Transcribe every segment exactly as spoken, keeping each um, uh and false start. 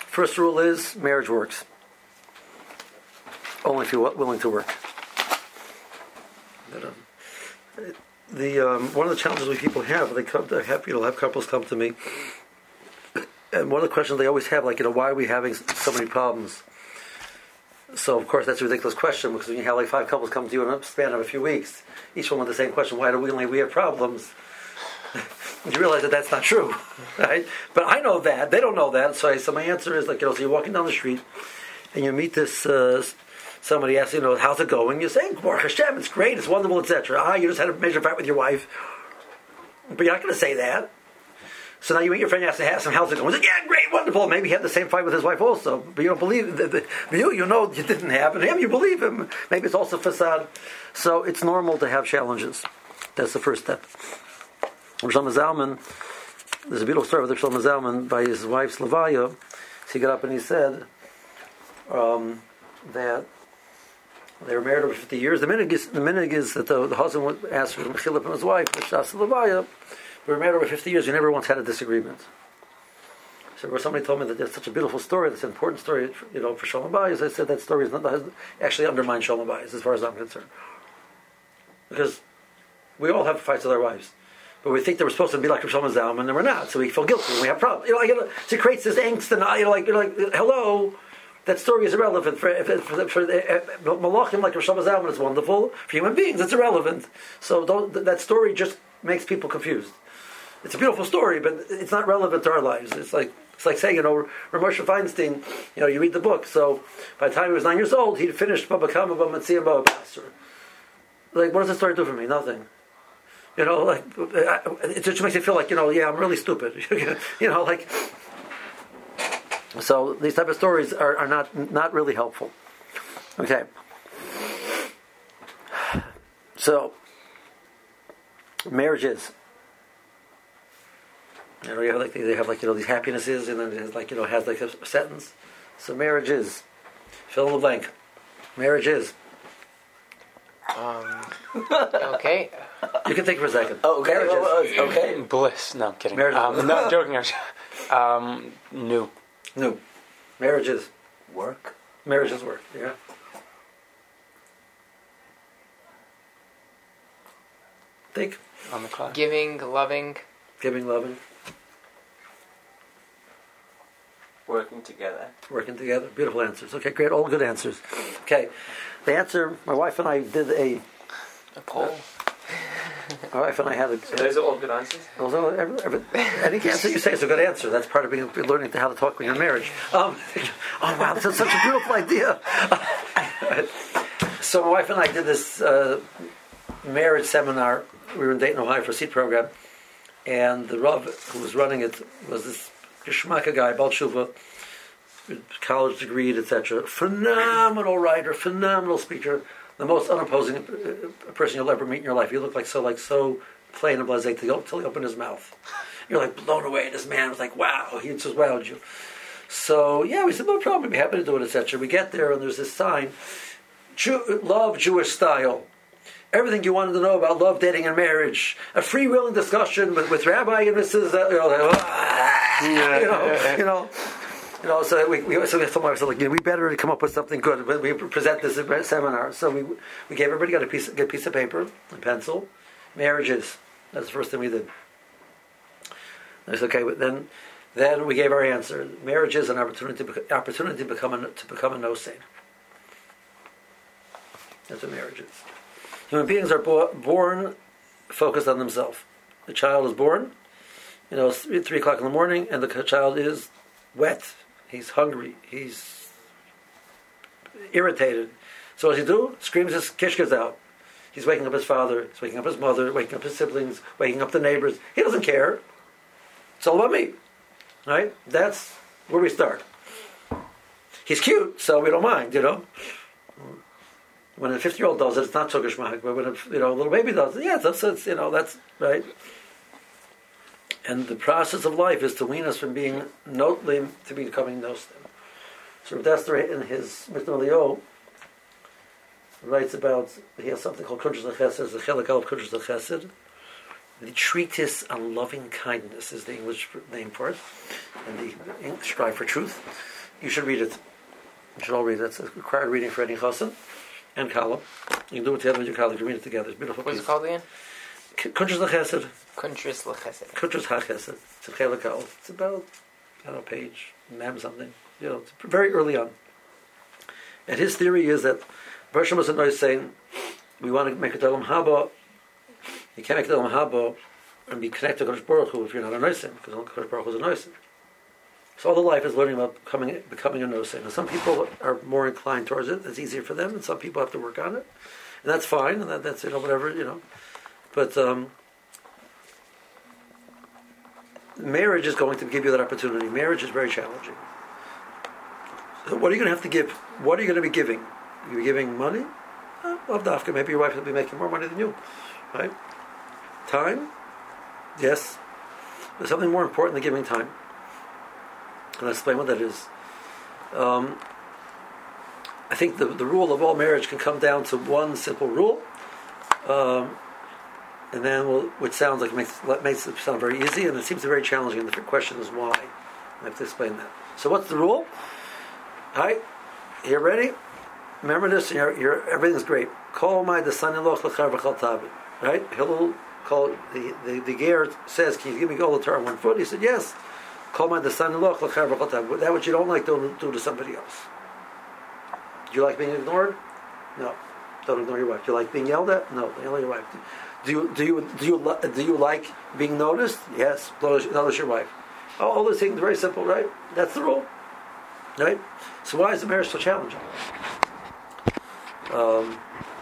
First rule is marriage works. Only if you're willing to work. But, um, the um, one of the challenges we people have, they come to have, you know, have couples come to me, and one of the questions they always have, like, you know, why are we having so many problems? So, of course, that's a ridiculous question, because when you have like five couples come to you in a span of a few weeks, each one with the same question, why do we only we have problems? You realize that that's not true, right? But I know that. They don't know that. So, I, so my answer is, like, you know, so you're walking down the street, and you meet this, uh, somebody asks, you know, how's it going? You're saying, Baruch Hashem, it's great, it's wonderful, et cetera. Ah, you just had a major fight with your wife. But you're not going to say that. So now you meet your friend, you ask him, how's it going? He's like, yeah, great, wonderful. Maybe he had the same fight with his wife also. But you don't believe the, the, you, you know you didn't have. And him, you believe him. Maybe it's also facade. So it's normal to have challenges. That's the first step. Rav Shlomo Zalman, there's a beautiful story with Rav Shlomo Zalman by his wife's Levaya. So he got up and he said um, that they were married over fifty years. The minhag is, the minhag is that the, the husband would ask for Mechila from his wife, Shas Levaya. We were married over fifty years. We never once had a disagreement. So somebody told me that there's such a beautiful story, that's an important story, you know, for Shalom Bayis. I said that story is not actually undermines Shalom Bayis, as far as I'm concerned, because we all have fights with our wives, but we think that we're supposed to be like Rav Shlomo Zalman, and we're not. So we feel guilty and we have problems. You know, like, you know, so it creates this angst, and you know, like, you're like, hello. That story is irrelevant for for, for, for uh, Malachim like Rav Shlomo Zalman is wonderful. For human beings, it's irrelevant. So don't, that story just makes people confused. It's a beautiful story, but it's not relevant to our lives. It's like it's like saying, you know, Moshe Feinstein, you know, you read the book. So by the time he was nine years old, he'd finished Baba Kama, Baba Matziyah, Baba Basra. Like, what does the story do for me? Nothing. You know, like, it just makes me feel like, you know, yeah, I'm really stupid. You know, like. So these type of stories are, are not not really helpful. Okay. So marriages. You know, you have like they have like you know these happinesses, and then it has like you know has like a sentence. So marriage is fill in the blank. Marriage is. Um. Okay. You can think for a second. Oh, okay. Marriage is. Okay. Bliss. No, I'm kidding. Marriage is. Um, no, I'm joking. Um, new. New. Marriage is Work. marriage is work. Yeah. Think. On the clock. Giving, loving. Giving, loving. Working together. Working together. Beautiful answers. Okay, great. All good answers. Okay. The answer, my wife and I did a... A poll. My wife and I had a... So those are all good answers? Those are, every, every, any answer you say is a good answer. That's part of being learning how to talk when you're in marriage. Um, oh, wow, that's such a beautiful idea. So my wife and I did this uh, marriage seminar. We were in Dayton, Ohio for a seat program. And the Rav who was running it was this Geshmaka guy, Baal Tshuva, college degree, et cetera. Phenomenal writer, phenomenal speaker, the most unopposing person you'll ever meet in your life. He looked like so, like so plain and blasé until he opened his mouth. You're like blown away. This man was like, wow, he just wowed you. So yeah, we said no problem. We'd be happy to do it, et cetera. We get there and there's this sign: Jew, love Jewish style. Everything you wanted to know about love, dating, and marriage. A freewheeling discussion with, with Rabbi and Missus Uh, you know, like, ah, you know, you know, you know. So we, we so we told my wife, like, you know, we better come up with something good when we present this seminar. So we we gave everybody got a piece, get a piece of paper, a pencil. Marriages. That's the first thing we did. I said, okay, but then then we gave our answer. Marriage is an opportunity to opportunity to become a, to become a no-saint. That's what marriage is. Human beings are bo- born focused on themselves. The child is born, you know, it's three, three o'clock in the morning, and the child is wet. He's hungry. He's irritated. So what does he do? Screams his kishkas out. He's waking up his father. He's waking up his mother. Waking up his siblings. Waking up the neighbors. He doesn't care. It's all about me, right? That's where we start. He's cute, so we don't mind, you know. When a fifty-year-old does it, it's not so geshmak. But when a you know a little baby does it, yeah, that's, that's you know that's right. And the process of life is to wean us from being notlim to becoming nostim. So Rav Dester in his Mishnah Leo writes about he has something called Kuntres HaChesed, the Chelik of Kuntres HaChesed. The treatise on loving kindness is the English name for it, and the Strive for Truth. you should read it. You should all read it. It's a required reading for any chassan and Kala. You can do it together with your colleagues. You read it together. It's a beautiful. What's piece. it called again? Kuntres LaChesed. Kuntris L'Chesed. Kuntres HaChesed. It's a Chelik Kal. It's about, I don't know, page, mem something. You know, it's very early on. And his theory is that Bershom was a noise saying, we want to make a Olam Haba. You can't make a Olam Haba and be connected to Kodesh Baruch Hu if you're not a noisim, because Kodesh Baruch Hu is a noisim. So all the life is learning about becoming, becoming a noisim. And some people are more inclined towards it. It's easier for them, and some people have to work on it. And that's fine, and that, that's, you know, whatever, you know. But um, marriage is going to give you that opportunity. Marriage is very challenging. So what are you going to have to give? What are you going to be giving? You're giving money? Uh, well, Dafka, maybe your wife will be making more money than you. Right? Time? Yes. There's something more important than giving time. And I'll explain what that is. Um, I think the, the rule of all marriage can come down to one simple rule. Um, and then, we'll, which sounds like it makes, makes it sound very easy, and it seems very challenging. And the question is why. I have to explain that. So what's the rule? Hi, you ready? Remember this. You're, you're, everything's great. Call my the son-in-law l'char v'chal tavi. Right? He'll call the the the ger says, "Can you give me all the Torah on one foot?" He said, "Yes." Call my the son-in-law l'char v'chal tavi. That what you don't like, don't do to somebody else. Do you like being ignored? No. Don't ignore your wife. Do you like being yelled at? No. Don't yell at your wife. Do you do you do you do you like being noticed? Yes. Notice, notice your wife. Oh, all those things are very simple, right? That's the rule. Right? So why is the marriage so challenging? Um,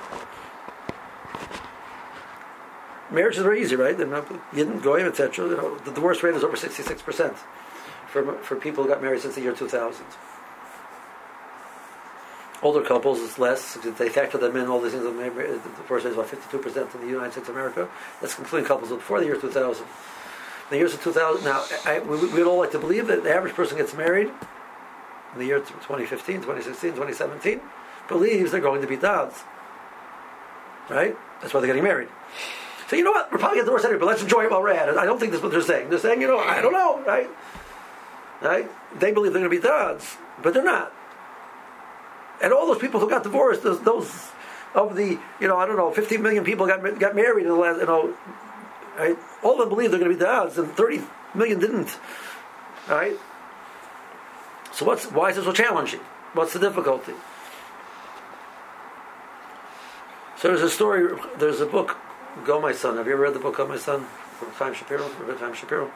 marriage is very easy, right? Yidden, Goyim, et cetera. You know, the divorce rate is over sixty-six percent for for people who got married since the year two thousand. Older couples, it's less. If they factor them in, all these things, the divorce rate is about fifty-two percent in the United States of America. That's including couples before the year two thousand. In the years of two thousand, now, I, we, we'd all like to believe that the average person gets married in the year twenty fifteen, twenty sixteen, twenty seventeen, believes they're going to be dads. Right? That's why they're getting married. So you know what? We're probably getting divorced anyway, but let's enjoy it while we're at it. I don't think that's what they're saying. They're saying, you know, I don't know, right? Right? They believe they're going to be dads, but they're not. And all those people who got divorced, those, those of the, you know, I don't know, fifteen million people got got married in the last, you know, right? All of them believe they're going to be dads, and thirty million didn't. Right? So what's why is it so challenging? What's the difficulty? So there's a story, there's a book, Go My Son. Have you ever read the book Go My Son? From Chaim Shapiro? From Chaim Shapiro?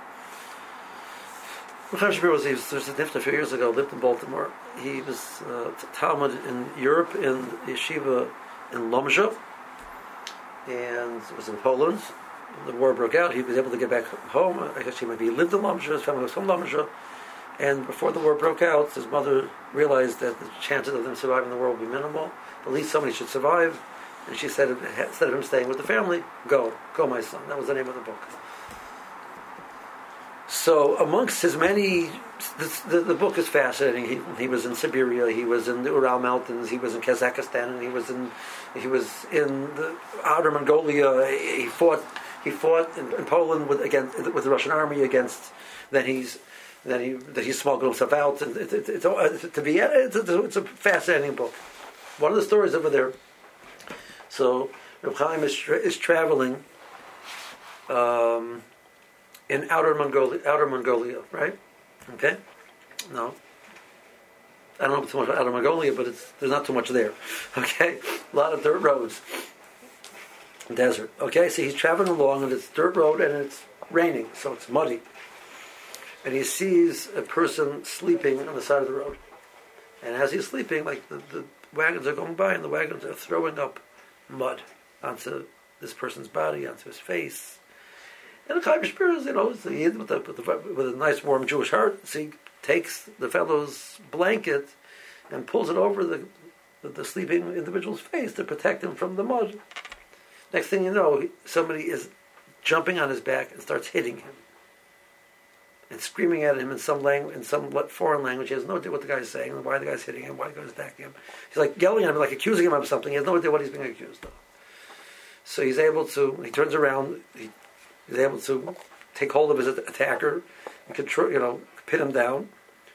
Chaim Shapiro was, he was, there's a different a few years ago, lived in Baltimore. He was uh, Talmud in Europe, in yeshiva in Lomzha, and it was in Poland. When the war broke out, he was able to get back home. I guess he maybe lived in Lomzha, his family was from Lomzha. And before the war broke out, his mother realized that the chances of them surviving the war would be minimal. At least somebody should survive. And she said, instead of him staying with the family, go, go my son. That was the name of the book. So amongst his many, this, the, the book is fascinating. He, he was in Siberia, he was in the Ural Mountains, he was in Kazakhstan, and he was in he was in the outer Mongolia. He fought he fought in, in Poland with against with the Russian army against. Then he's then he that he smuggled himself out. And it, it, it's it's to be it's a, it's a fascinating book. One of the stories over there. So Reb Chaim is, is traveling. Um, In outer Mongolia, outer Mongolia, right? Okay, no, I don't know too much about outer Mongolia, but it's there's not too much there. Okay, a lot of dirt roads, desert. Okay, so he's traveling along, and it's dirt road, and it's raining, so it's muddy. And he sees a person sleeping on the side of the road, and as he's sleeping, like the, the wagons are going by, and the wagons are throwing up mud onto this person's body, onto his face. And the Chaim Shapiro, you know, with, the, with, the, with a nice warm Jewish heart, so he takes the fellow's blanket and pulls it over the, the the sleeping individual's face to protect him from the mud. Next thing you know, somebody is jumping on his back and starts hitting him and screaming at him in some language, in some foreign language. He has no idea what the guy's saying, why the guy's hitting him, why the guy's attacking him. He's like yelling at him, like accusing him of something. He has no idea what he's being accused of. So he's able to. He turns around. He, He's able to take hold of his attacker and control, you know, pin him down.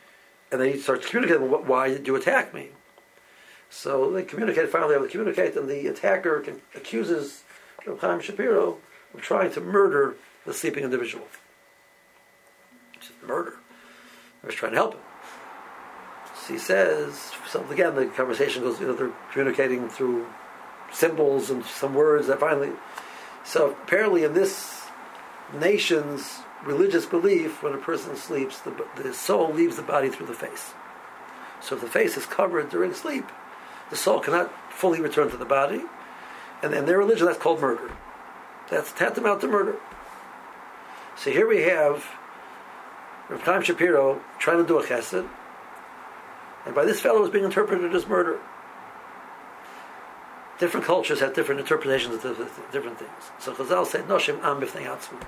And then he starts communicating, why did you attack me? So they communicate, finally able to communicate, and the attacker can, accuses Reb Chaim Shapiro of trying to murder the sleeping individual. Which is murder. I was trying to help him. So he says, so again, the conversation goes, you know, they're communicating through symbols and some words that finally... So apparently in this nation's religious belief, when a person sleeps, the, the soul leaves the body through the face. So if the face is covered during sleep, the soul cannot fully return to the body. And in their religion, that's called murder. That's tantamount to murder. So here we have Reb Chaim Shapiro trying to do a chesed, and by this fellow is being interpreted as murder. Different cultures have different interpretations of different things. So Chazal said, Noshim am b'fnei atzmo.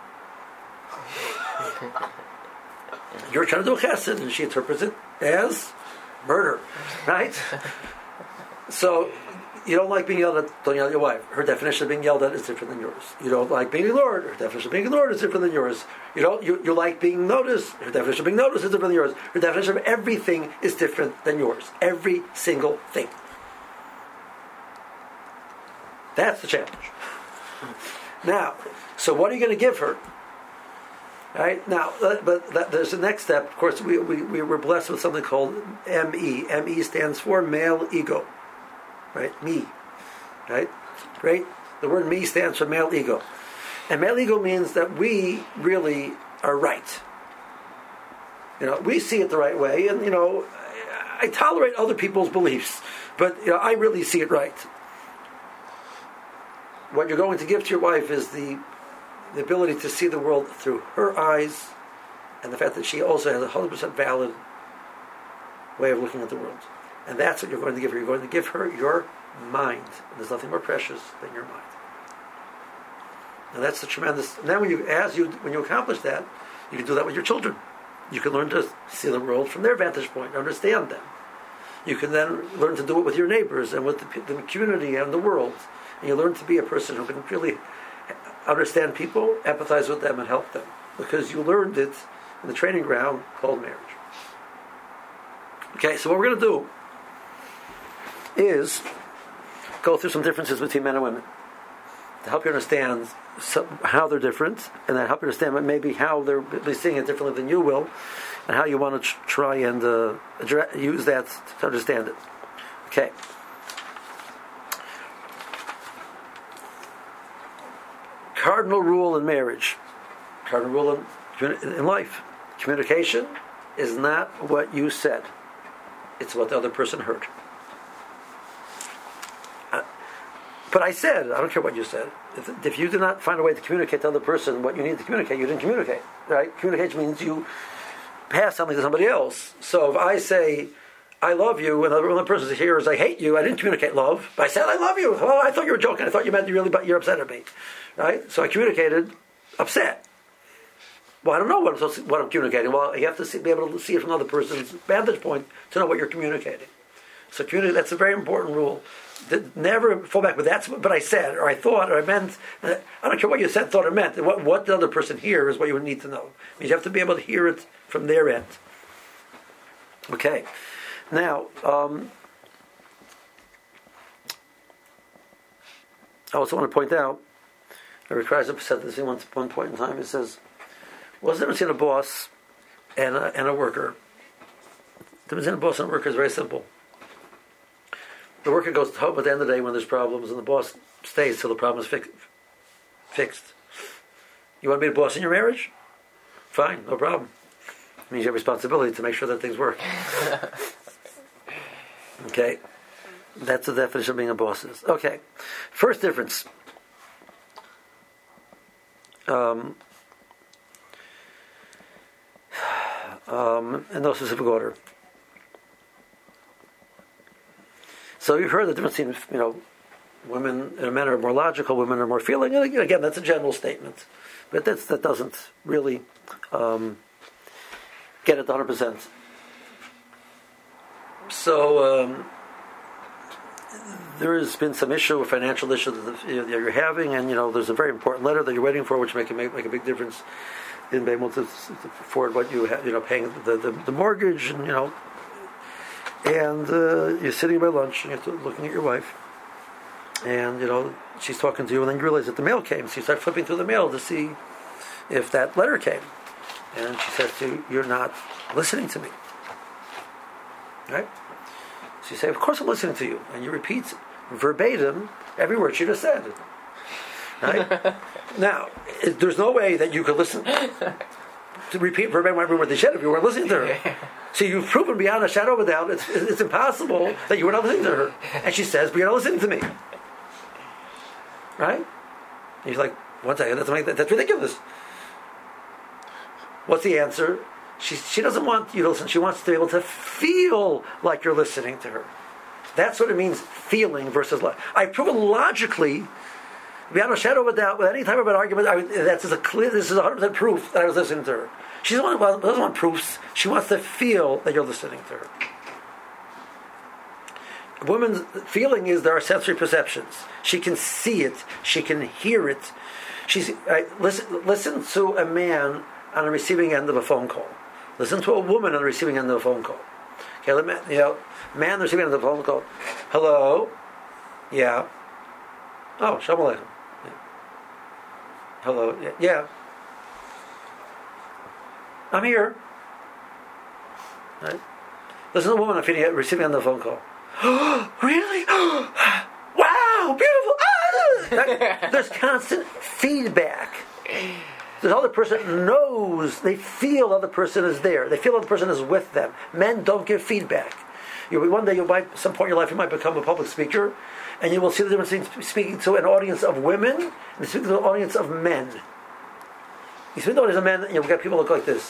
You're trying to do a chesed, and she interprets it as murder, right? So you don't like being yelled at, don't yell at your wife. Her definition of being yelled at is different than yours. You don't like being ignored. Her definition of being ignored is different than yours. You don't. You, you like being noticed. Her definition of being noticed is different than yours. Her definition of everything is different than yours. Every single thing. That's the challenge. Now, so what are you going to give her? Right now, but that, there's the next step. Of course, we, we we were blessed with something called M E. M E stands for male ego. Right, me. Right, right. The word me stands for male ego, and male ego means that we really are right. You know, we see it the right way, and you know, I tolerate other people's beliefs, but you know, I really see it right. What you're going to give to your wife is the the ability to see the world through her eyes, and the fact that she also has a one hundred percent valid way of looking at the world. And that's what you're going to give her. You're going to give her your mind. And there's nothing more precious than your mind. And that's the tremendous... And then when you, as you, when you accomplish that, you can do that with your children. You can learn to see the world from their vantage point, understand them. You can then learn to do it with your neighbors and with the, the community and the world. And you learn to be a person who can really understand people, empathize with them, and help them. Because you learned it in the training ground called marriage. Okay, so what we're going to do is go through some differences between men and women to help you understand some, how they're different, and then help you understand maybe how they're seeing it differently than you will, and how you want to tr- try and uh, address, use that to understand it. Okay. Cardinal rule in marriage, cardinal rule in, in life. Communication is not what you said. It's what the other person heard. Uh, but I said, I don't care what you said. If, if you did not find a way to communicate to the other person what you need to communicate, you didn't communicate. Right? Communication means you pass something to somebody else. So if I say, I love you, and the other person hears, I hate you, I didn't communicate love. But I said, I love you. Well, I thought you were joking. I thought you meant you really, you're upset at me. Right? So I communicated upset. Well, I don't know what I'm, supposed to, what I'm communicating. Well, you have to see, be able to see it from another person's vantage point to know what you're communicating. So communicate, that's a very important rule. Never fall back, but that's what I said, or I thought, or I meant. I don't care what you said, thought, or meant. What, what the other person hears is what you would need to know. I mean, you have to be able to hear it from their end. Okay. Now, um, I also want to point out, Eric Kreisler said this at one, one point in time. He says, what's the difference between a boss and a, and a worker? The difference between a boss and a worker is very simple. The worker goes home at the end of the day when there's problems, and the boss stays till the problem is fi- fixed. You want to be the boss in your marriage? Fine, no problem. It means you have responsibility to make sure that things work. Okay? That's the definition of being a boss is. Okay. First difference. Um, um, in no specific order. So you've heard the difference between, you know, women and men are more logical, women are more feeling. And again, that's a general statement, but that's, that doesn't really um, get it one hundred percent. So um, there has been some issue, a financial issue that, you know, that you're having, and you know there's a very important letter that you're waiting for, which make make, make a big difference. in being able to, to afford what you have, you know, paying the, the, the mortgage, and you know, and uh, you're sitting by lunch and you're looking at your wife, and you know she's talking to you, and then you realize that the mail came, so you start flipping through the mail to see if that letter came, and she says to you, "You're not listening to me." Right? So you say, "Of course I'm listening to you," and you repeat verbatim every word she just said. Right? Now, it, there's no way that you could listen to repeat verbatim every word they said if you weren't listening to her. So you've proven beyond a shadow of a doubt it's, it's impossible that you were not listening to her. And she says, "But you're not listening to me." Right? And you're like, one second, that's, that's ridiculous. What's the answer? She, she doesn't want you to listen. She wants to be able to feel like you're listening to her. That's what it means, feeling versus love. I've proven logically, beyond a shadow of a doubt, with any type of an argument, I, that's a clear, this is one hundred percent proof that I was listening to her. She doesn't want, doesn't want proofs. She wants to feel that you're listening to her. A woman's feeling is there are sensory perceptions. She can see it. She can hear it. She's right, listen. Listen to a man on the receiving end of a phone call. Listen to a woman on the receiving end of a phone call. Okay, let me, you know, man on the receiving end of a phone call. Hello? Yeah. Oh, shalom aleichem. Yeah. Hello? Yeah. yeah. I'm here. Right? Listen to a woman on the receiving end of the phone call. Really? Wow, beautiful. Ah! There's constant feedback. The other person knows, they feel the other person is there. They feel the other person is with them. Men don't give feedback. You, one day, you might, at some point in your life, you might become a public speaker, and you will see the difference between speaking to an audience of women and speaking to an audience of men. You speak to an audience of men, and you'll get people look like this.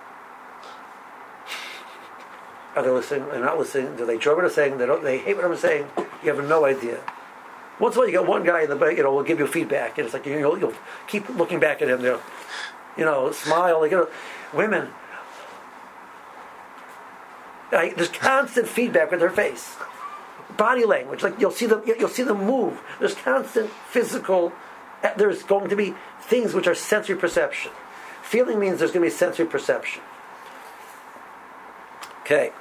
Are they listening? They're not listening. Do they enjoy what I'm saying? They don't. They hate what I'm saying. You have no idea. Once in a while, you get one guy in the back, you know, will give you feedback, and it's like you know, you'll keep looking back at him. You know, you know smile. Like, you know, women, like, there's constant feedback with their face, body language. Like you'll see them, you'll see them move. There's constant physical. There's going to be things which are sensory perception. Feeling means there's going to be sensory perception. Okay.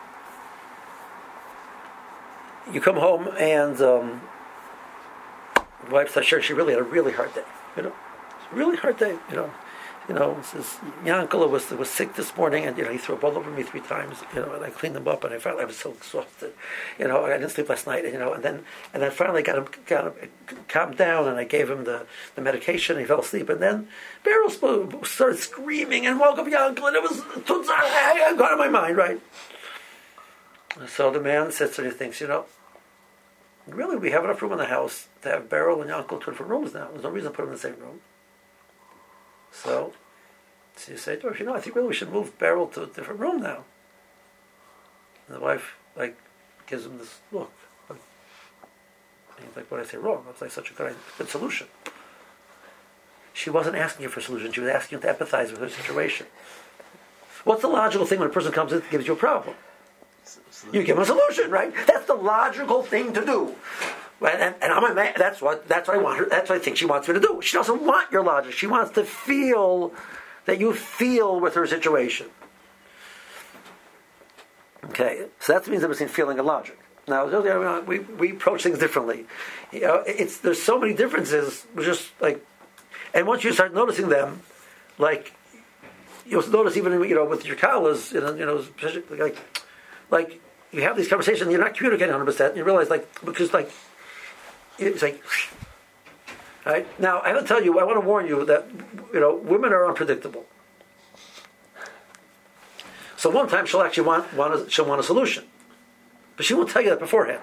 You come home and um, the wife starts sharing she really had a really hard day. You know, it's a really hard day. You know, you know. Says Yankala was was sick this morning, and you know he threw up all over me three times. You know, and I cleaned him up, and I finally I was so exhausted. You know, I didn't sleep last night. And, you know, and then and then finally got him got him calmed down, and I gave him the, the medication. And he fell asleep, and then Beryl started screaming and woke up Yankala, and it was I got out of my mind, right? So the man sits and he thinks, you know, really we have enough room in the house to have Beryl and Yankel two different rooms now. There's no reason to put them in the same room. So, so you say to her, you know, I think really we should move Beryl to a different room now. And the wife, like, gives him this look. And he's like, what did I say wrong? That's like such a good, good solution. She wasn't asking you for a solution. She was asking you to empathize with her situation. What's the logical thing when a person comes in and gives you a problem? You give them a solution, right? That's the logical thing to do. And, and I'm a man. That's what. That's what I want her. That's what I think she wants me to do. She doesn't want your logic. She wants to feel that you feel with her situation. Okay, so that means the difference between feeling and logic. Now we we approach things differently. You know, it's there's so many differences. We're just like, and once you start noticing them, like you'll notice even you know with your collars, you know, you know, like. Like, you have these conversations, and you're not communicating one hundred percent, and you realize, like, because, like, it's like, right? Now, I have to tell you, I want to warn you that, you know, women are unpredictable. So one time she'll actually want, want a, she'll want a solution. But she won't tell you that beforehand.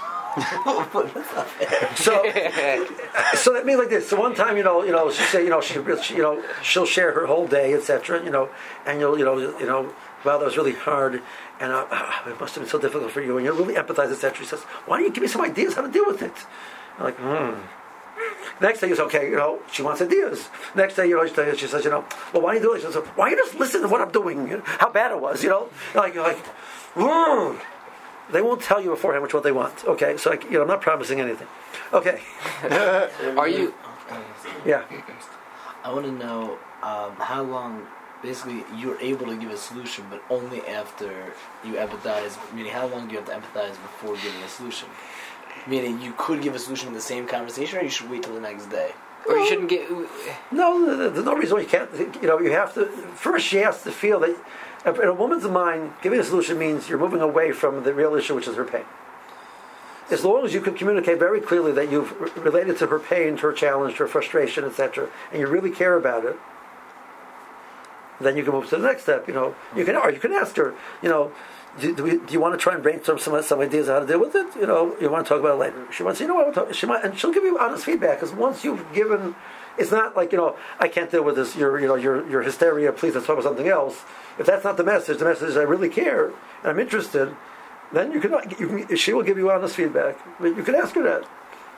so, so that means like this. So one time, you know, you know, she say, you know, she, she you know, she'll share her whole day, et cetera. You know, and you'll, you know, you know, wow, that was really hard, and uh, it must have been so difficult for you, and you really empathize, et cetera. She says, why don't you give me some ideas how to deal with it? I'm like, hmm. Next day, you say, okay, you know, she wants ideas. Next day, you know, she says, you know, well, why do you do it? She says, why don't you just listen to what I'm doing? You know, how bad it was, you know? Like, you're like, hmm. They won't tell you beforehand which one they want. Okay, so, like, you know, I'm not promising anything. Okay. Are you... Yeah. I want to know um, how long, basically, you're able to give a solution, but only after you empathize. Meaning, how long do you have to empathize before giving a solution? Meaning, you could give a solution in the same conversation, or you should wait till the next day. Or you shouldn't get. No, there- there's no reason why you can't. You know, you have to. First, she has to feel that in a woman's mind, giving a solution means you're moving away from the real issue, which is her pain. As long as you can communicate very clearly that you've r- related to her pain, to her challenge, to her frustration, et cetera, and you really care about it, then you can move to the next step. You know, you can, or you can ask her. You know, do, do, we, do you want to try and brainstorm some some ideas on how to deal with it? You know, you want to talk about it later. She wants, you know, what, talk, she might, and she'll give you honest feedback. Because once you've given, it's not like, you know, I can't deal with this. Your, you know, your your hysteria. Please, let's talk about something else. If that's not the message, the message is I really care and I'm interested. Then you can, you can, she will give you honest feedback. But you can ask her that.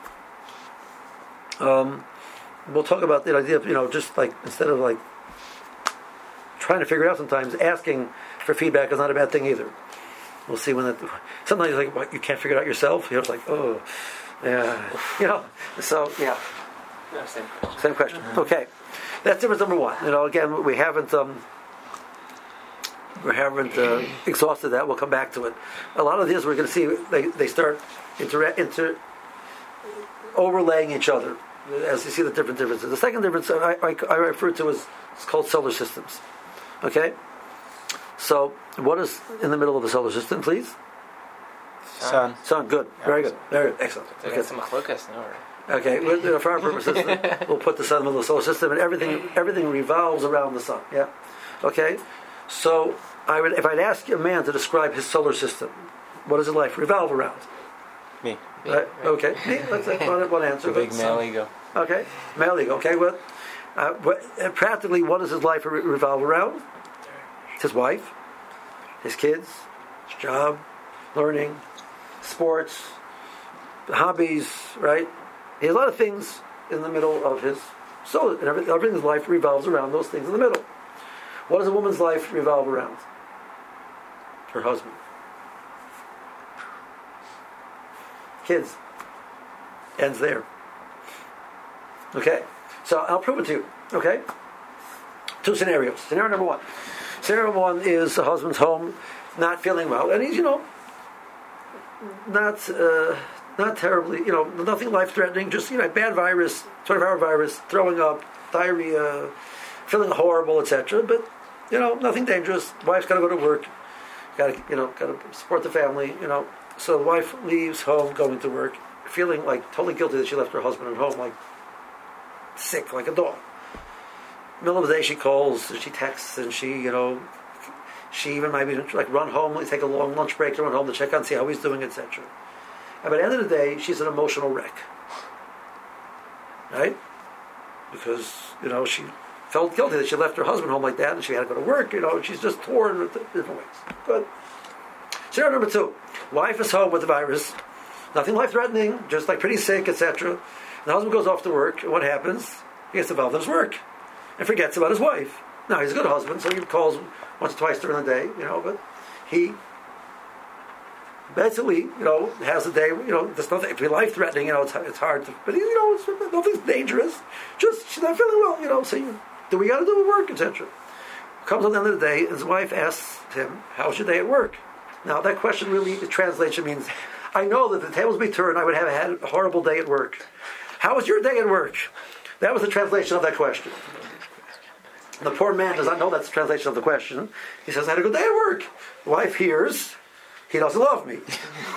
Um, we'll talk about the idea of, you know, just like, instead of like trying to figure it out sometimes, asking for feedback is not a bad thing either. We'll see when that, sometimes you're like, what, you can't figure it out yourself? You know, it's like, oh, yeah. You know, so, yeah. No, same question. Same question. Okay. That's difference number one. You know, again, we haven't, um, we haven't uh, exhausted that. We'll come back to it. A lot of these we're going to see, they, they start inter, inter overlaying each other as you see the different differences. The second difference I, I, I refer to as, it's called solar systems. Okay? So, what is in the middle of the solar system, please? Sun. Sun, good. Very good. Very good. Excellent. They Okay. got some machlokas, no? Or- Okay, well, you know, for our purposes, we'll put the sun in the middle of the solar system, and everything everything revolves around the sun. Yeah. Okay. So, I would, if I'd ask a man to describe his solar system, what does his life revolve around? Me. Right? Okay. Me, let's take one, one answer. The big but- male ego. Okay. Male ego. Okay. What? Uh, what uh, practically, what does his life re- revolve around? His wife, his kids, his job, learning, sports, hobbies. Right. He has a lot of things in the middle of his soul, and everything, everything's life revolves around those things in the middle. What does a woman's life revolve around? Her husband. Kids. Ends there. Okay? So I'll prove it to you. Okay? Two scenarios. Scenario number one. Scenario number one is the husband's home, not feeling well, and he's, you know, not... Uh, Not terribly, you know, nothing life-threatening, just, you know, bad virus, twenty-four hour virus, throwing up, diarrhea, feeling horrible, et cetera. But, you know, nothing dangerous. Wife's got to go to work, got to, you know, got to support the family, you know. So the wife leaves home, going to work, feeling like totally guilty that she left her husband at home, like sick, like a dog. Middle of the day, she calls, she texts, and she, you know, she even might be like run home, take a long lunch break to run home to check on, see how he's doing, et cetera. And by the end of the day, she's an emotional wreck. Right? Because, you know, she felt guilty that she left her husband home like that and she had to go to work, you know, and she's just torn in different ways. Good. Scenario number two. Wife is home with the virus. Nothing life-threatening, just like pretty sick, et cetera. The husband goes off to work, and what happens? He gets involved in his work and forgets about his wife. Now, he's a good husband, so he calls once or twice during the day, you know, but he... basically, you know, has a day, you know, there's nothing, it can be life-threatening, you know, it's, it's hard to, but, you know, it's, nothing's dangerous. Just, she's not feeling well, you know, so you, do we got to do with work, et cetera. Comes on the end of the day, his wife asks him, how's your day at work? Now, that question really, the translation means, I know that the tables be turned, I would have had a horrible day at work. How was your day at work? That was the translation of that question. The poor man does not know that's the translation of the question. He says, I had a good day at work. The wife hears, he doesn't love me.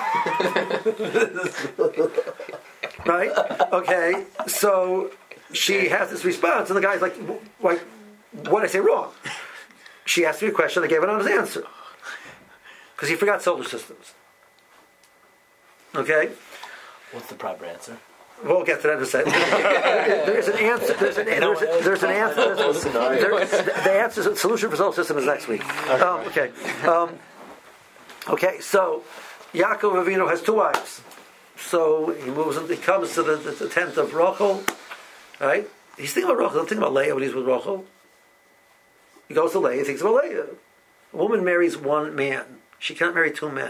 Right? Okay. So she has this response, and the guy's like, like, what did I say wrong? She asked me a question, I gave an honest answer. Because he forgot solar systems. Okay? What's the proper answer? We'll get to that in a second. There's an answer. There's an, there's, a, there's an answer. There's a, there's, the answer, the solution for solar system is next week. Um, okay. Um, okay. So Yaakov Avinu has two wives. So he moves. He comes to the, the, the tent of Rachel. Right? He's thinking about Rachel. Don't think about Leah when he's with Rachel. He goes to Leah. He thinks about Leah. A woman marries one man. She cannot marry two men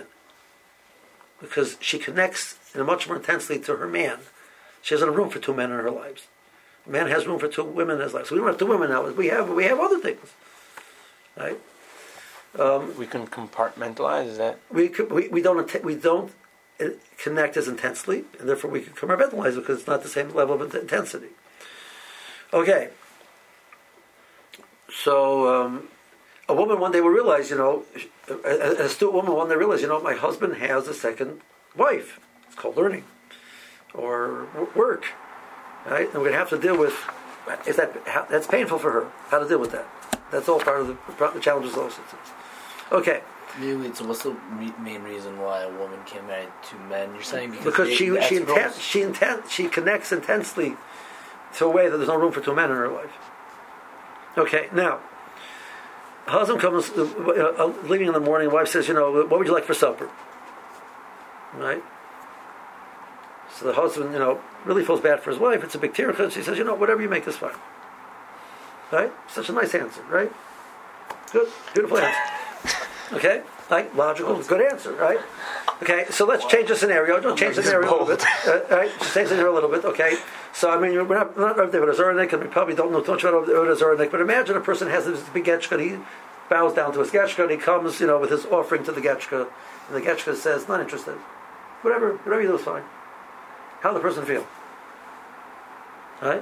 because she connects much more intensely to her man. She doesn't have room for two men in her lives. Man has room for two women in his life. So we don't have two women now. We have we have other things, right? Um, We can compartmentalize is that. we, could, we we don't att- we don't uh, connect as intensely, and therefore we can compartmentalize it because it's not the same level of int- intensity. Okay. So um, a woman one day will realize, you know, a, a, an astute woman one day realize, you know, my husband has a second wife. It's called learning or w- work, right? And we're gonna have to deal with is that how, that's painful for her. How to deal with that? That's all part of the, the challenges of those systems. Okay. Really, so what's the re- main reason why a woman can't marry two men? You're saying because, Because they, she that's she gross. inten- she inten- she connects intensely to a way that there's no room for two men in her life. Okay, now husband comes uh, uh, leaving in the morning. Wife says, "You know, what would you like for supper?" Right. So the husband, you know, really feels bad for his wife. It's a big tear because she says, "You know, whatever you make is fine." Right? Such a nice answer, right? Good, beautiful answer. Okay, like logical, good answer, right? Okay, so let's change the scenario. Don't change the scenario a little bit. Uh, right? Just change the scenario a little bit. Okay. So I mean, we're not we're not over David Azoranik, and we probably don't know too much about David Azoranik. But imagine a person has this big getchka, and he bows down to his getchka, and he comes, you know, with his offering to the getchka, and the getchka says, "Not interested. Whatever, whatever you do is fine." How does the person feel? Right?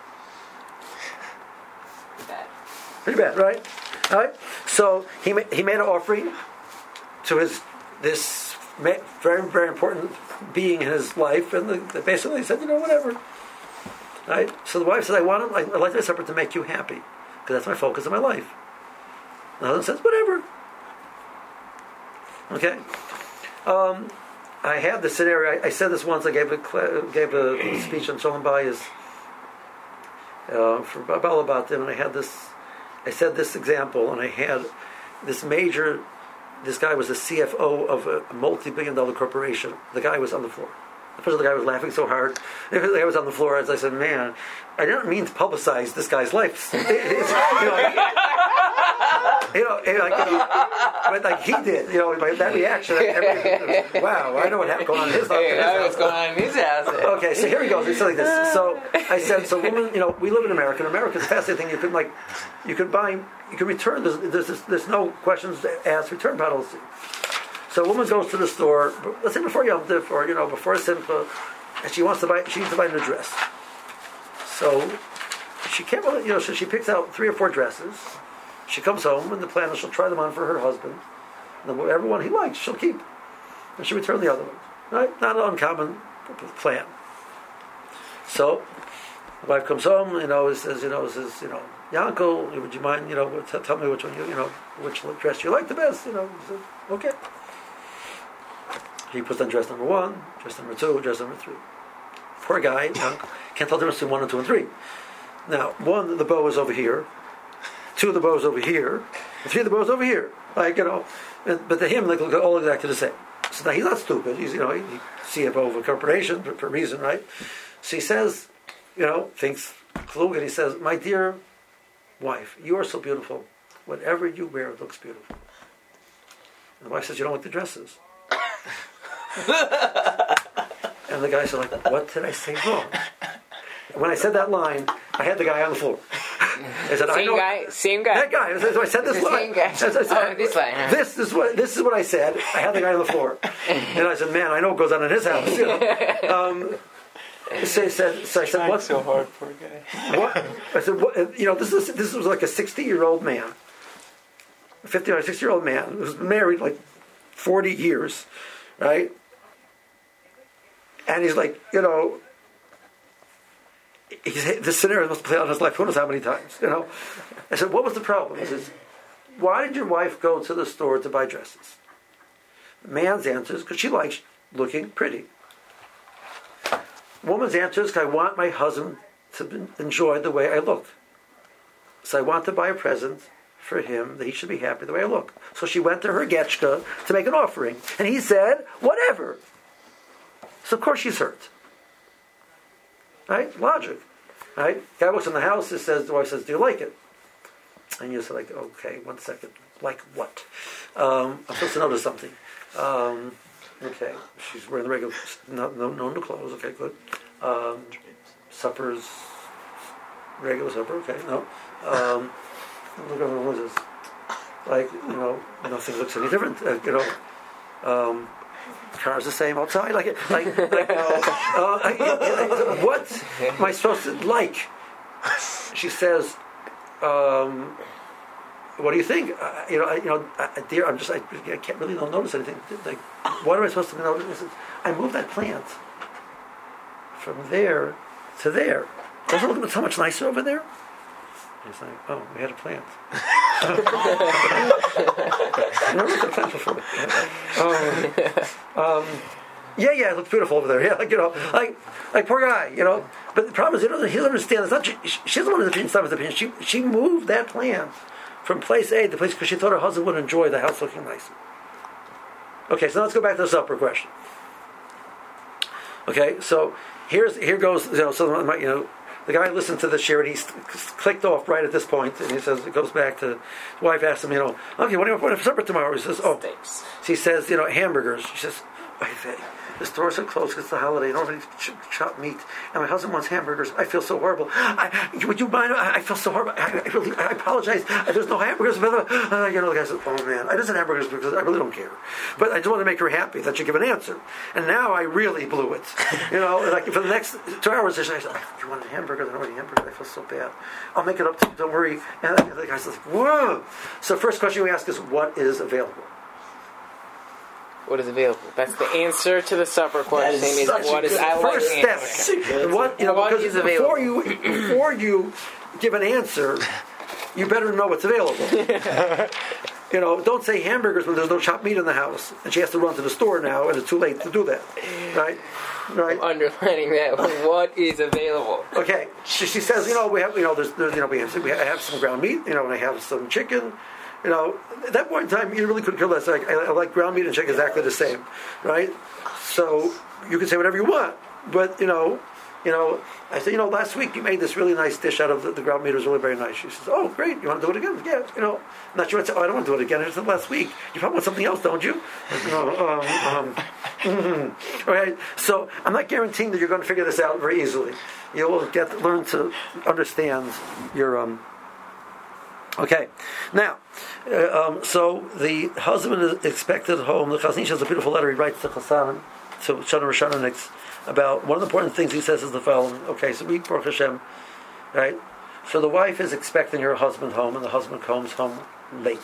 Bad. Pretty bad, right? All right. So he ma- he made an offering to his this ma- very very important being in his life, and the, the basically he said, you know, whatever. Right. So the wife says, I want him. I, I'd like to supper to make you happy because that's my focus in my life. The husband says, whatever. Okay. Um, I had this scenario. I, I said this once. I gave a cl- gave a speech on Shalom Bayis uh, for Balabat, and I had this. I said this example, and I had this major. This guy was the C F O of a multi-billion dollar corporation. The guy was on the floor. First, the guy was laughing so hard. The guy was on the floor. As I said, "Man, I didn't mean to publicize this guy's life." you know, you know, you know, like, you know, but like he did. You know, by that reaction, everybody was, wow, I know what happened going on in his house. Hey, I know what's going on in his house. Okay, so here he goes. It's like this. So I said, so women, you know, we live in America. In America, it's a fascinating thing. You could like, you could buy, you could return. There's, there's, there's no questions asked return policy. So a woman goes to the store, let's say before Yom Tov, or you know, before Simcha, and she wants to buy, she needs to buy a new dress. So she can't, really, you know, so she picks out three or four dresses. She comes home, and the plan is she'll try them on for her husband. And then whatever one he likes, she'll keep, and she'll return the other ones. Right? Not an uncommon plan. So the wife comes home, you know, says, you know, says, you know, Yankel, would you mind, you know, t- tell me which one you, you know, which dress you like the best, you know? Says, okay. He puts on dress number one, dress number two, dress number three. Poor guy, you know, can't tell the difference between one and two and three. Now, one, the bow is over here. Two, the bow is over here. And three, the bow is over here. Like, you know, and, but to him, they look all exactly the same. So now he's not stupid. He's, you know, he, he C F O of a corporation for, for a reason, right? So he says, you know, thinks klug, and he says, my dear wife, you are so beautiful. Whatever you wear looks beautiful. And the wife says, you don't like the dresses. And the guy said, like, what did I say wrong? When I said that line, I had the guy on the floor. I said, Same I know, guy, same guy. that guy. So I said this The line. same guy. So I said, Oh, this line, huh? This is what this is what I said. I had the guy on the floor, and I said, "Man, I know what goes on in his house." You know? um, so I said, so I said, "What's so hard, poor guy. what?" I said, what, "You know, this is this was like a sixty-year-old man, fifty or sixty-year-old man who was married like forty years, right?" And he's like, you know. He's, this scenario must play out in his life who knows how many times, you know. I said, what was the problem? He says, why did your wife go to the store to buy dresses? The man's answer is because she likes looking pretty. Woman's answer is because I want my husband to enjoy the way I look. So I want to buy a present for him that he should be happy the way I look. So she went to her getchka to make an offering. And he said, whatever. So of course she's hurt. Right? Logic. Right? Guy walks in the house and says, the wife says, do you like it? And you say, like, okay, one second. Like what? Um, I'm supposed to notice something. Um, okay. She's wearing the regular, no, no, no new clothes. Okay, good. Um, supper's regular supper, okay, no. Um, look at what is this? Like, you know, nothing looks any different. Uh, you know, um, car's the same outside. Like, like, like uh, uh, I, I, what am I supposed to like? She says, um, "What do you think?" Uh, you know, I, you know, I, dear, I'm just, I, I can't really don't notice anything. Like, what am I supposed to notice? I moved that plant from there to there. Doesn't it look so much nicer over there? He's like, oh, we had a plant. I never looked at a plant before. Um, um, yeah, yeah, it looks beautiful over there. Yeah, like, you know, like, like poor guy, you know. But the problem is, he doesn't, he doesn't understand. It's not, she, she doesn't want his opinion, it's not his opinion. She, she moved that plant from place A to place because she thought her husband would enjoy the house looking nicer. Okay, so let's go back to the supper question. Okay, so here's here goes, you know, so you know. The guy listened to the share and he clicked off right at this point, and he says, it goes back to, his wife asks him, you know, okay, what do you want for supper tomorrow? He says, oh, Steaks. he says, you know, hamburgers. She says, the stores are closed because it's the holiday. Nobody chop meat, and my husband wants hamburgers. I feel so horrible. I, would you mind? I, I feel so horrible. I, I, really, I apologize. There's no hamburgers. Uh, you know, the guy says, "Oh man, I just had hamburgers because I really don't care." But I just want to make her happy that you give an answer. And now I really blew it. You know, like for the next two hours, I said, "You want a hamburger? I don't want a hamburger. I feel so bad. I'll make it up to you. Don't worry." And the guy says, "Whoa!" So first question we ask is, "What is available?" What is available? That's the answer to the supper question. That is Is such what a is good I like first the step. answer. What you know? What because is before available? you before you give an answer, you better know what's available. You know, don't say hamburgers when there's no chopped meat in the house, and she has to run to the store now, and it's too late to do that. Right? Right. I'm underlining that. What is available? Okay. She, she says, you know, we have, you know, there's, there's you know, we have, we have, I have some ground meat, you know, and I have some chicken. You know, at that point in time, you really couldn't care less. Like, I, I like ground meat and chicken exactly the same, right? So you can say whatever you want, but you know, you know, I said, you know, last week you made this really nice dish out of the, the ground meat. It was really very nice. She says, oh, great. You want to do it again? Yeah. You know, I'm not sure. What to, oh, I don't want to do it again. I just said last week. You probably want something else, don't you? You know, um, um, mm-hmm. All right. So I'm not guaranteeing that you're going to figure this out very easily. You will get learn to understand your um. Okay, now, uh, um, so the husband is expected home. The Chazon Ish has a beautiful letter he writes to Chassan, to Shana Rishoniniks, about one of the important things he says is the following. Okay, so we, Baruch Hashem, right? So the wife is expecting her husband home, and the husband comes home late.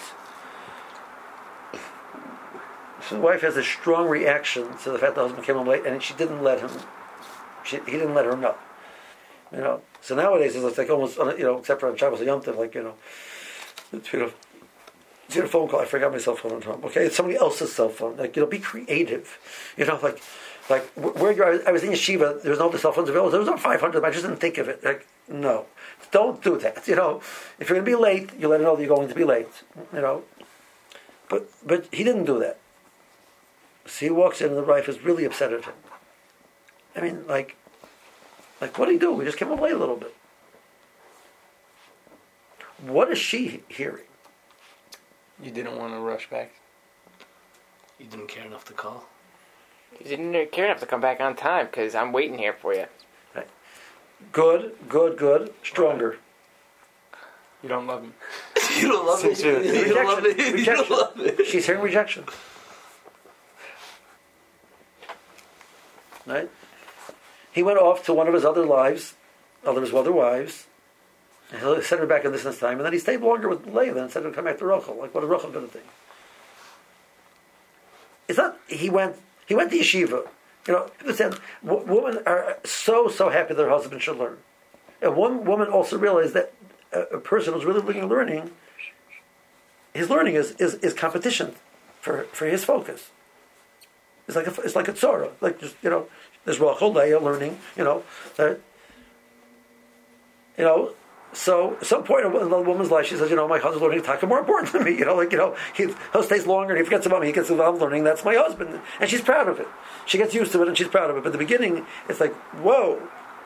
So the wife has a strong reaction to the fact the husband came home late, and she didn't let him. She, he didn't let her know. You know. So nowadays it's like almost, you know, except for on Shabbos or Yom Tov, like you know. You know, it's a phone call. I forgot my cell phone at home. Okay, it's somebody else's cell phone. Like, you know, be creative. You know, like, like where you are. I was in yeshiva. There was no other cell phones available. There was no five hundred. I just didn't think of it. Like, no, don't do that. You know, if you're going to be late, you let her know that you're going to be late. You know, but but he didn't do that. So he walks in, and the wife is really upset at him. I mean, like, like what did he do? We just came home late a little bit. What is she hearing? You didn't want to rush back. You didn't care enough to call. You didn't care enough to come back on time because I'm waiting here for you. Right. Good, good, good. Stronger. You don't love me. You don't love it. You Rejection. don't love it. You Rejection. don't love it. She's hearing rejection. Right? He went off to one of his other lives, other his other wives. And he sent her back in this and this time, and then he stayed longer with Leila and said he'd come back to Rachel. Like, what is Rachel going to think? It's not. He went. He went to yeshiva. You know, listen, w- women are so so happy their husband should learn, and one woman also realized that a, a person who's really looking at learning, his learning is, is, is competition for, for his focus. It's like a, it's like a tzora, like just you know, there's Rachel, Leah learning. You know, that. You know. So, at some point in the woman's life, she says, "You know, my husband's learning Taka more important than me. You know, like you know, he he stays longer and he forgets about me. He gets involved learning. That's my husband, and she's proud of it. She gets used to it and she's proud of it. But at the beginning, it's like, whoa."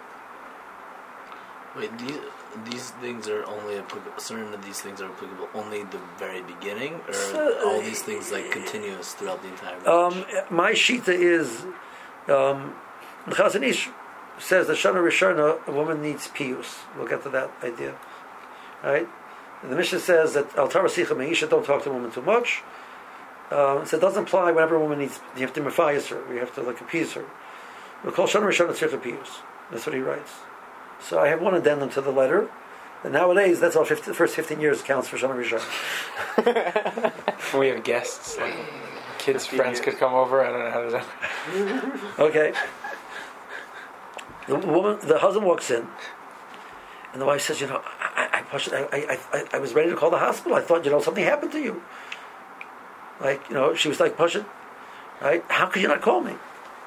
Wait, these these things are only applicable. Certain of these things are applicable only the very beginning, or So, all these things like continuous throughout the entire Um, marriage? my shita is um, the Chazon Ish says that Shana Rishona, a woman needs piyus. We'll get to that idea. Right? The Mishnah says that Al Tara Sicha Meisha, don't talk to a woman too much. Uh, so it doesn't apply whenever a woman needs, you have to mafayas her, you have to like appease her. We'll call Shana Rishona Tzircha Piyus. That's what he writes. So I have one addendum to the letter. And nowadays, that's all fifty, the first fifteen years counts for Shana Rishona. When we have guests, like kids' friends could come over. I don't know how to do that. Okay. The woman, the husband walks in, and the wife says, "You know, I, I, pushed, I, I, I, I was ready to call the hospital. I thought, you know, something happened to you. Like, you know, she was like pushing, right? How could you not call me?"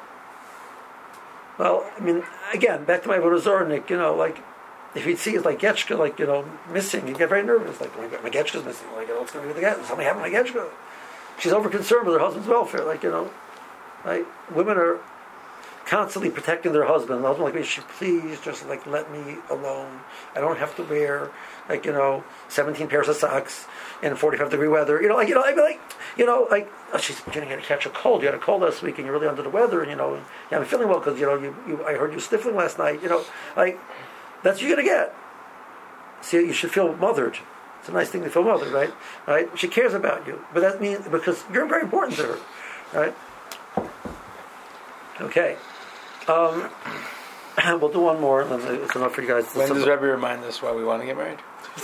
Well, I mean, again, back to my Avodah Zarah, Nick, you know, like, if he'd see it's like Getchka, like, you know, missing, he'd get very nervous. Like, oh my God, my Getchka's missing. Like, you know, what's going to be with the Getchka? Something happened to my Getchka. She's over concerned with her husband's welfare. Like, you know, right? Women are constantly protecting their husband. The husband, like, she please just like let me alone. I don't have to wear like, you know, seventeen pairs of socks in forty-five degree weather. You know, like, you know, I'd be like, you know, like, oh, she's going to catch a cold. You had a cold last week, and you're really under the weather. And you know, yeah, I'm feeling well because you know, you, you, I heard you sniffling last night. You know, like, that's what you're going to get. See, you should feel mothered. It's a nice thing to feel mothered, right? Right? She cares about you, but that means because you're very important to her, right? Okay. Um, we'll do one more, and then it's enough for you guys. When does Rebbe remind us why we want to get married?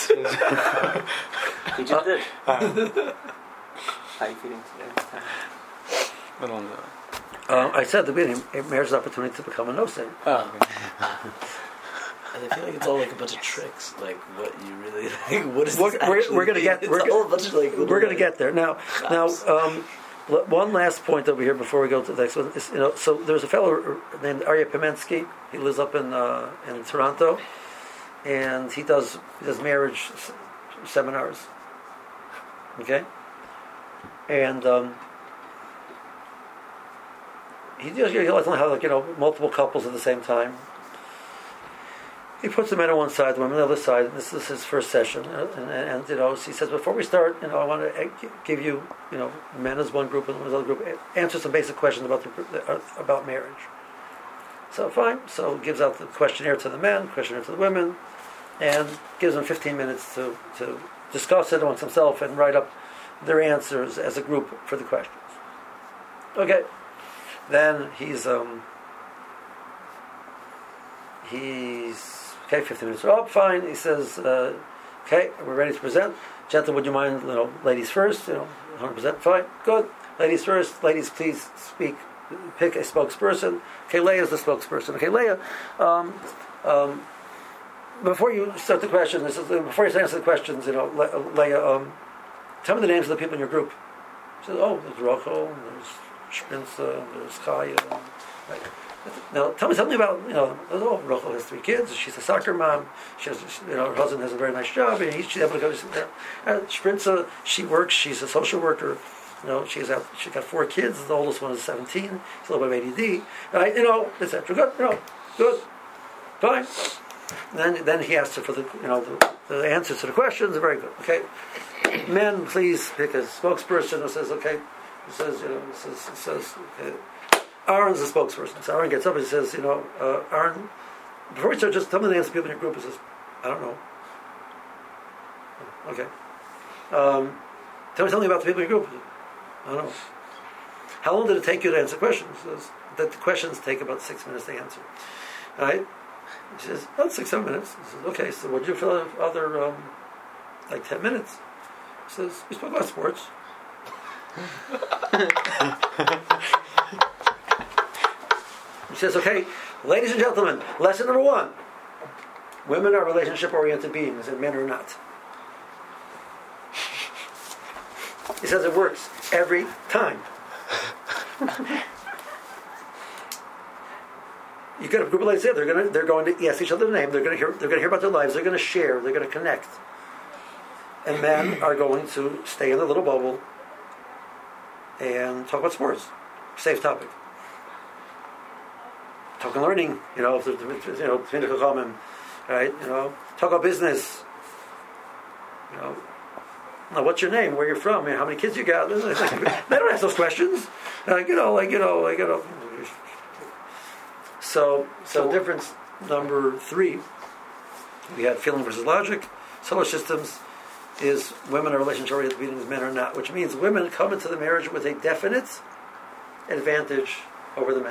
He just did. Uh, How are you feeling today? I don't know. Um, I said at the beginning, marriage is an opportunity to become a no-sin. Oh, okay. And I feel like it's all like a bunch of tricks. Like what you really like. What is We're, this we're, actually we're gonna mean? get. It's We're, all a bunch of like. we're little, gonna like, get there now. Now, cops. um, l- one last point over here before we go to the next one is, you know, so there's a fellow named Arya Pimensky. He lives up in uh, in Toronto, and he does he does marriage s- seminars. Okay, and um, he does. He likes to have like you know multiple couples at the same time. He puts the men on one side, the women on the other side. This is his first session, uh, and, and, and you know, he says, before we start, you know, I want to give you, you know, men as one group and women as another group, answer some basic questions about the, uh, about marriage. So fine. So gives out the questionnaire to the men, questionnaire to the women, and gives them fifteen minutes to to discuss it amongst themselves and write up their answers as a group for the questions. Okay. Then he's um he's. Okay, fifteen minutes are up, fine. He says, uh, okay, we're ready to present. Gentlemen, would you mind, you know, ladies first, you know, one hundred percent, fine, good. Ladies first, ladies please speak, pick a spokesperson. Okay, Leah's the spokesperson. Okay, Leah, um, um, before you start the questions, this is, before you answer the questions, you know, Le- Leah, um, tell me the names of the people in your group. She says, oh, there's Rachel, there's Shpinza, there's Chaya, right. Now, tell me something about, you know, oh, Rachel has three kids, she's a soccer mom, she has, you know, her husband has a very nice job, and she's able to go to there. Uh, Shprinza, she works, she's a social worker, you know, she's out, she's got four kids, the oldest one is seventeen, she's a little bit of A D D, right, you know, et cetera. Good, you know, good, fine. And then, then he asks her for the, you know, the, the answers to the questions, very good, okay. Men, please pick a spokesperson who says, okay, who says, you know, says, says, okay. Aaron's the spokesperson. So Aaron gets up and he says, you know, uh, Aaron, before we start, just tell me the names of people in your group. He says, I don't know. Okay. Um, tell me something about the people in your group. I don't know. How long did it take you to answer questions? He says, that the questions take about six minutes to answer. All right? He says, about six, seven minutes. He says, okay, so what did you fill out other, um, like ten minutes? He says, we spoke about sports. He says, okay, ladies and gentlemen, lesson number one. Women are relationship-oriented beings, and men are not. He says it works every time. You get a group of ladies there, they're going to they're going to ask each other their name, they're going to hear they're going to hear about their lives, they're going to share, they're going to connect. And men are going to stay in their little bubble and talk about sports. Safe topic. Talk and learning, you know, you know, between the chachamim, right? You know, talk about business. You know, now what's your name? Where you're from? How many kids you got? They don't ask those questions. Like, you know, like you know, like you know. So, so difference number three, we had feeling versus logic. Solar systems is women are relationship-oriented beings, men are not, which means women come into the marriage with a definite advantage over the men.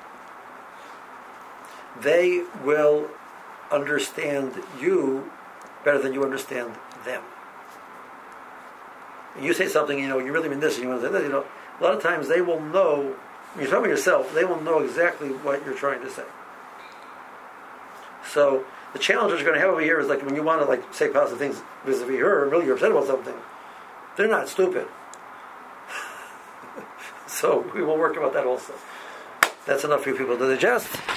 They will understand you better than you understand them. You say something, you know, you really mean this, and you want to say that, you know, a lot of times they will know, when you're talking about yourself, they will know exactly what you're trying to say. So, the challenge that you're going to have over here is like when you want to like say positive things vis-a-vis her, and really you're upset about something, they're not stupid. So, we will work about that also. That's enough for you people to digest.